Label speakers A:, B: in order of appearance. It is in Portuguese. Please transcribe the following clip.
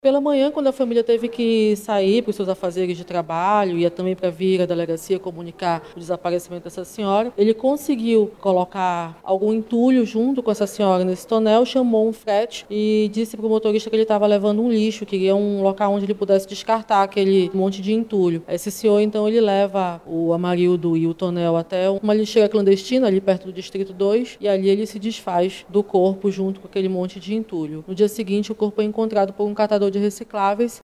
A: Pela manhã, quando a família teve que sair para os seus afazeres de trabalho e também para vir à delegacia comunicar o desaparecimento dessa senhora, ele conseguiu colocar algum entulho junto com essa senhora nesse tonel, chamou um frete e disse para o motorista que ele estava levando um lixo, queria um local onde ele pudesse descartar aquele monte de entulho. Esse senhor, então, ele leva o Amarildo e o tonel até uma lixeira clandestina ali perto do Distrito 2 e ali ele se desfaz do corpo junto com aquele monte de entulho. No dia seguinte, o corpo é encontrado por um catador de recicláveis